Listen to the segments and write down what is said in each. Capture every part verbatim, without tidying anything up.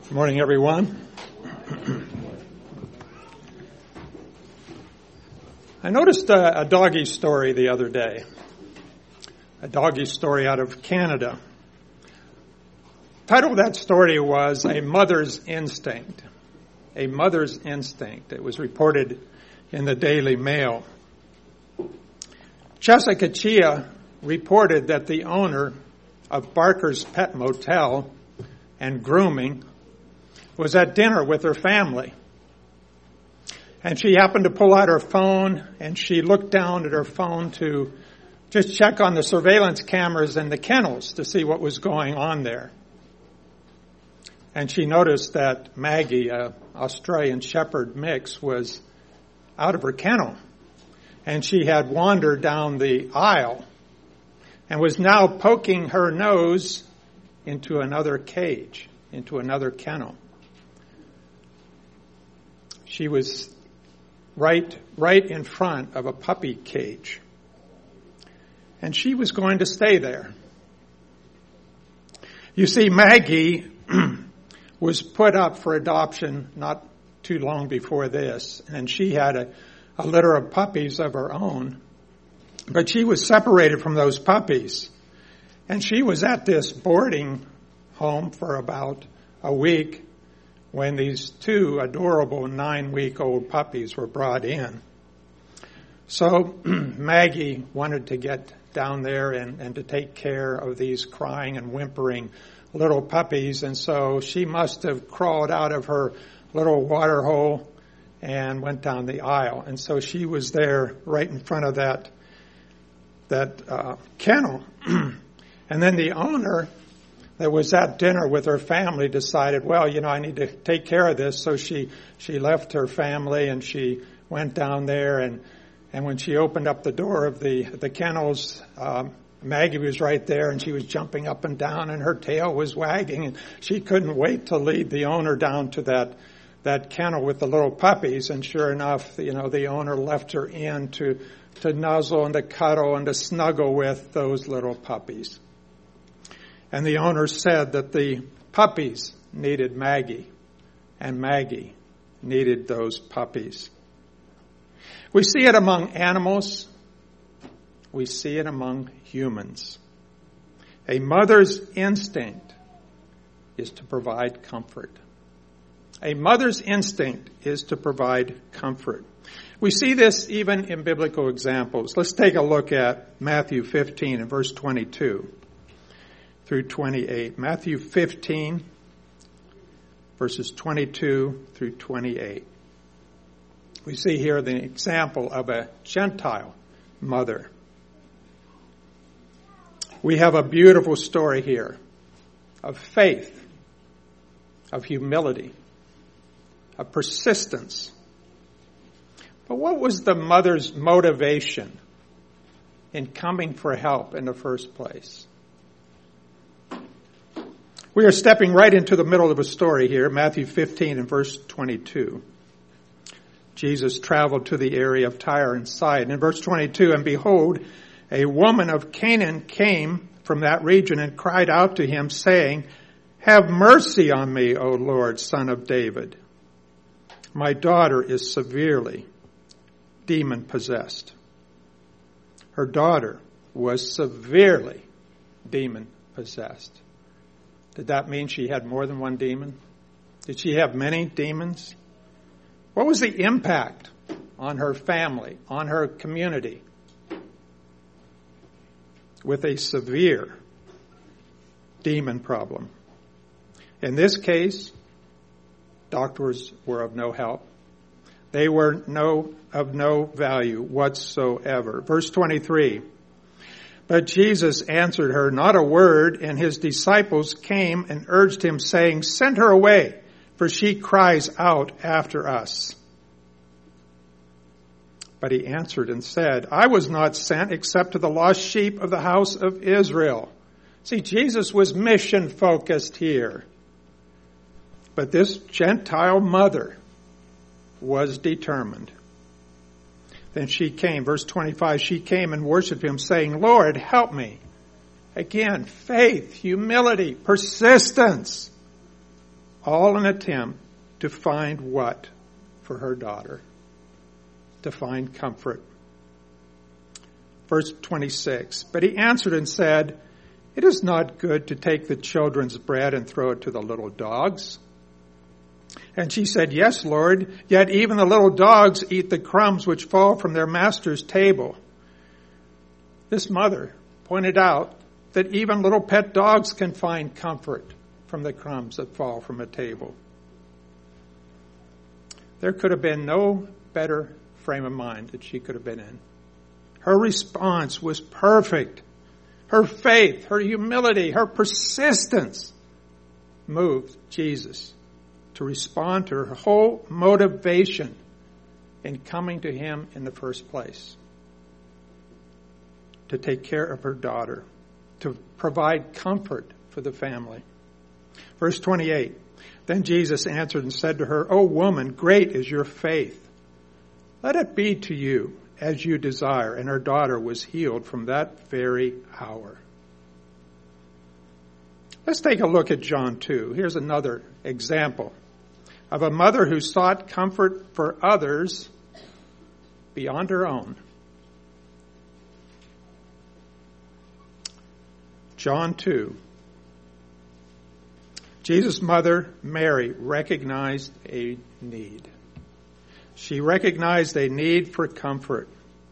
Good morning, everyone. I noticed a, a doggy story the other day. A doggy story out of Canada. The title of that story was A Mother's Instinct. A Mother's Instinct. It was reported in the Daily Mail. Jessica Chia reported that the owner of Barker's Pet Motel and Grooming was at dinner with her family. And she happened to pull out her phone, and she looked down at her phone to just check on the surveillance cameras in the kennels to see what was going on there. And she noticed that Maggie, a Australian Shepherd mix, was out of her kennel. And she had wandered down the aisle and was now poking her nose into another cage, into another kennel. She was right, right in front of a puppy cage. And she was going to stay there. You see, Maggie was put up for adoption not too long before this, and she had a, a litter of puppies of her own. But she was separated from those puppies. And she was at this boarding home for about a week when these two adorable nine-week-old puppies were brought in. So Maggie wanted to get down there and, and to take care of these crying and whimpering little puppies, and so she must have crawled out of her little water hole and went down the aisle. And so she was there right in front of that, that uh, kennel. And then the owner that was at dinner with her family decided, well, you know, I need to take care of this. So she, she left her family and she went down there. And, and when she opened up the door of the, the kennels, um, Maggie was right there and she was jumping up and down and her tail was wagging. And she couldn't wait to lead the owner down to that, that kennel with the little puppies. And sure enough, you know, the owner left her in to, to nuzzle and to cuddle and to snuggle with those little puppies. And the owner said that the puppies needed Maggie, and Maggie needed those puppies. We see it among animals. We see it among humans. A mother's instinct is to provide comfort. A mother's instinct is to provide comfort. We see this even in biblical examples. Let's take a look at Matthew fifteen and verse twenty-two. Through twenty-eight. Matthew fifteen, verses twenty-two through twenty-eight. We see here the example of a Gentile mother. We have a beautiful story here of faith, of humility, of persistence. But what was the mother's motivation in coming for help in the first place? We are stepping right into the middle of a story here, Matthew fifteen and verse twenty-two. Jesus traveled to the area of Tyre and Sidon. In verse twenty-two, and behold, a woman of Canaan came from that region and cried out to him, saying, have mercy on me, O Lord, Son of David. My daughter is severely demon-possessed. Her daughter was severely demon-possessed. Did that mean she had more than one demon? Did she have many demons? What was the impact on her family, on her community, with a severe demon problem? In this case, doctors were of no help. They were no of no value whatsoever. Verse twenty-three. But Jesus answered her not a word, and his disciples came and urged him, saying, send her away, for she cries out after us. But he answered and said, I was not sent except to the lost sheep of the house of Israel. See, Jesus was mission-focused here. But this Gentile mother was determined. Then she came, verse twenty-five, she came and worshiped him, saying, Lord, help me. Again, faith, humility, persistence. all an attempt to find what for her daughter? To find comfort. Verse twenty-six, but he answered and said, it is not good to take the children's bread and throw it to the little dogs. And she said, yes, Lord, yet even the little dogs eat the crumbs which fall from their master's table. This mother pointed out that even little pet dogs can find comfort from the crumbs that fall from a table. There could have been no better frame of mind that she could have been in. Her response was perfect. Her faith, her humility, her persistence moved Jesus to respond to her whole motivation in coming to him in the first place. To take care of her daughter, to provide comfort for the family. Verse twenty-eight, then Jesus answered and said to her, O woman, great is your faith. Let it be to you as you desire. And her daughter was healed from that very hour. Let's take a look at John two. Here's another example of a mother who sought comfort for others beyond her own. John two. Jesus' mother, Mary, recognized a need. She recognized a need for comfort.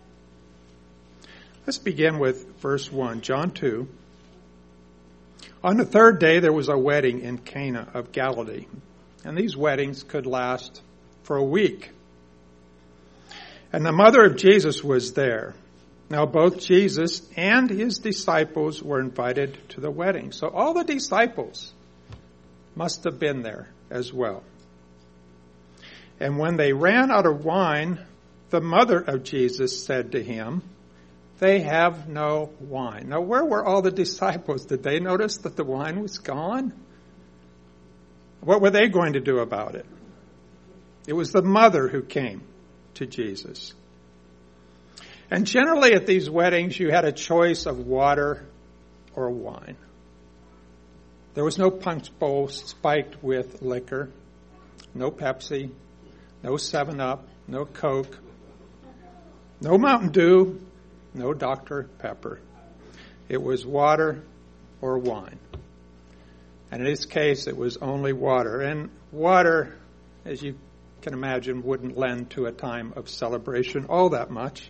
Let's begin with verse one, John two. On the third day, there was a wedding in Cana of Galilee. And these weddings could last for a week. And the mother of Jesus was there. Now, both Jesus and his disciples were invited to the wedding. So all the disciples must have been there as well. And when they ran out of wine, the mother of Jesus said to him, they have no wine. Now, where were all the disciples? Did they notice that the wine was gone? What were they going to do about it? It was the mother who came to Jesus. And generally at these weddings, you had a choice of water or wine. There was no punch bowl spiked with liquor, no Pepsi, no seven up, no Coke, no Mountain Dew, no Doctor Pepper. It was water or wine. And in this case, it was only water. And water, as you can imagine, wouldn't lend to a time of celebration all that much.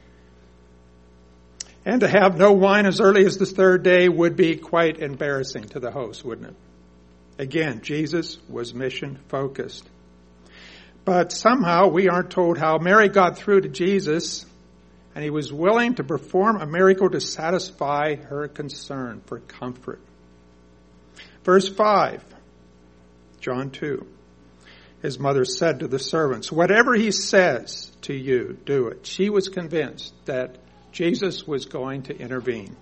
And to have no wine as early as the third day would be quite embarrassing to the host, wouldn't it? Again, Jesus was mission focused. But somehow we aren't told how Mary got through to Jesus, and he was willing to perform a miracle to satisfy her concern for comfort. Verse five, John two. His mother said to the servants, whatever he says to you, do it. She was convinced that Jesus was going to intervene.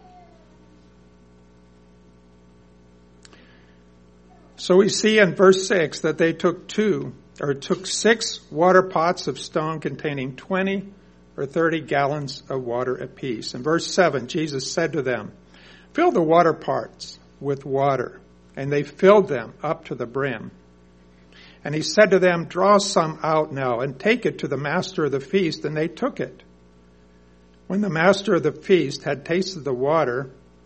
So we see in verse six that they took two, or took six water pots of stone containing twenty or thirty gallons of water apiece. In verse seven, Jesus said to them, fill the water pots with water. And they filled them up to the brim. And he said to them, draw some out now and take it to the master of the feast. And they took it. When the master of the feast had tasted the water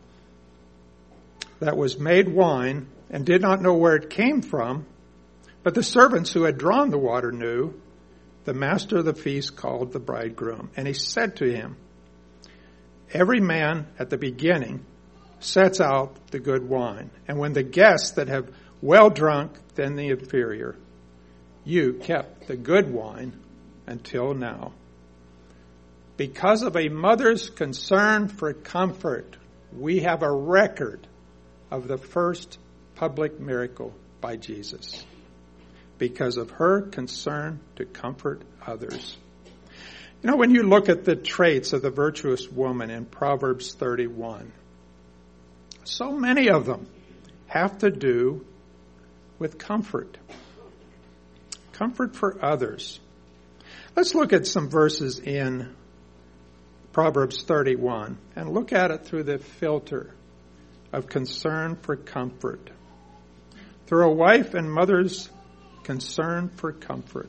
that was made wine and did not know where it came from, but the servants who had drawn the water knew, the master of the feast called the bridegroom. And he said to him, every man at the beginning sets out the good wine, and when the guests that have well drunk, then the inferior. You kept the good wine until now. Because of a mother's concern for comfort, we have a record of the first public miracle by Jesus. Because of her concern to comfort others. You know, when you look at the traits of the virtuous woman in Proverbs thirty-one, so many of them have to do with comfort. Comfort for others. Let's look at some verses in Proverbs thirty-one and look at it through the filter of concern for comfort. through a wife and mother's concern for comfort.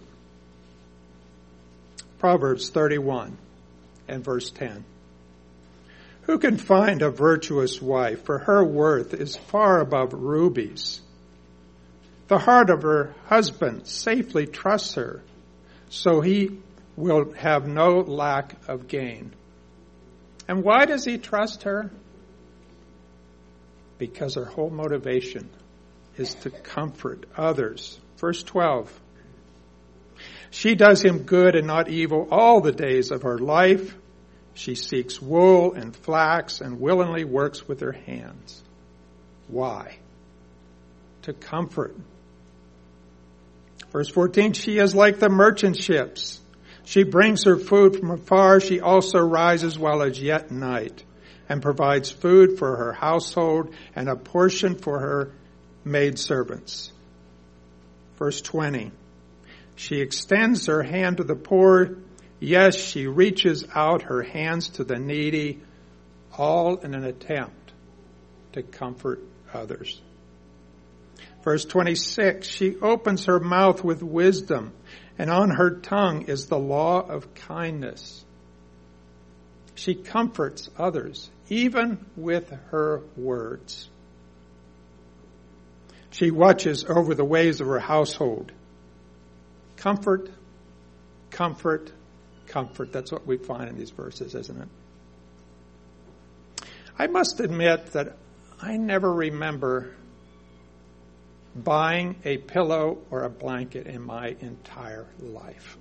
Proverbs thirty-one and verse ten. Who can find a virtuous wife? For her worth is far above rubies. The heart of her husband safely trusts her, so he will have no lack of gain. And why does he trust her? Because her whole motivation is to comfort others. Verse twelve. She does him good and not evil all the days of her life. She seeks wool and flax and willingly works with her hands. Why? To comfort. Verse fourteen, she is like the merchant ships. She brings her food from afar. She also rises while it is yet night and provides food for her household and a portion for her maidservants. Verse twenty, she extends her hand to the poor. Yes, she reaches out her hands to the needy, all in an attempt to comfort others. Verse twenty-six, she opens her mouth with wisdom, and on her tongue is the law of kindness. She comforts others, even with her words. She watches over the ways of her household. Comfort, comfort, comfort. That's what we find in these verses, isn't it? I must admit that I never remember buying a pillow or a blanket in my entire life.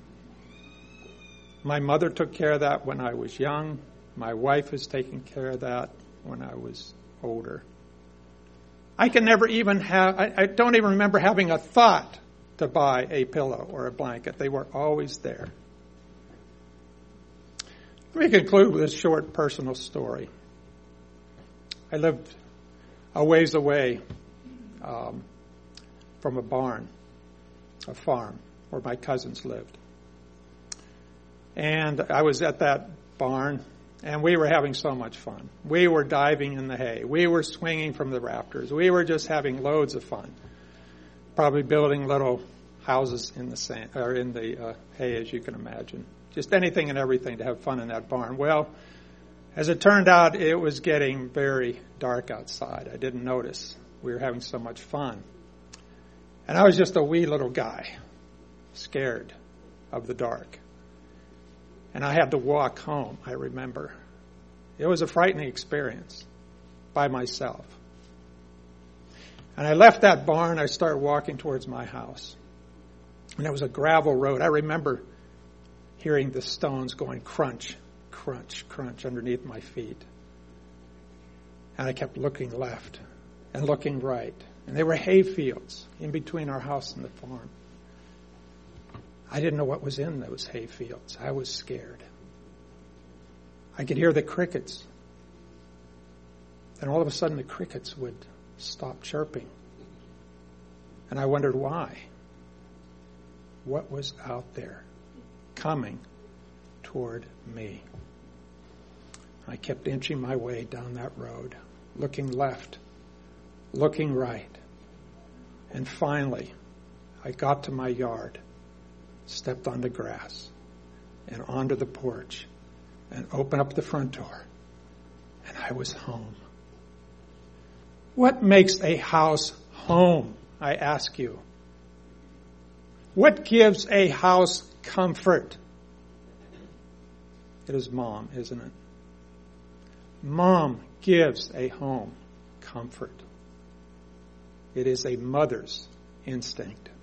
My mother took care of that when I was young. My wife has taken care of that when I was older. I can never even have, I, I don't even remember having a thought to buy a pillow or a blanket. They were always there. Let me conclude with a short personal story. I lived a ways away um, from a barn, a farm, where my cousins lived. And I was at that barn, and we were having so much fun. We were diving in the hay. We were swinging from the rafters. We were just having loads of fun. Probably building little houses in the sand or in the uh, hay, as you can imagine. Just anything and everything to have fun in that barn. Well, as it turned out, it was getting very dark outside. I didn't notice. We were having so much fun. And I was just a wee little guy, scared of the dark. And I had to walk home, I remember. It was a frightening experience by myself. And I left that barn. I started walking towards my house. And it was a gravel road. I remember hearing the stones going crunch, crunch, crunch underneath my feet. And I kept looking left and looking right. And there were hay fields in between our house and the farm. I didn't know what was in those hay fields. I was scared. I could hear the crickets. And all of a sudden the crickets would stop chirping. And I wondered why. What was out there coming toward me? I kept inching my way down that road, looking left, looking right. And finally, I got to my yard, stepped on the grass and onto the porch and opened up the front door, and I was home. What makes a house home, I ask you? What gives a house comfort? It is mom, isn't it? Mom gives a home comfort. It is a mother's instinct.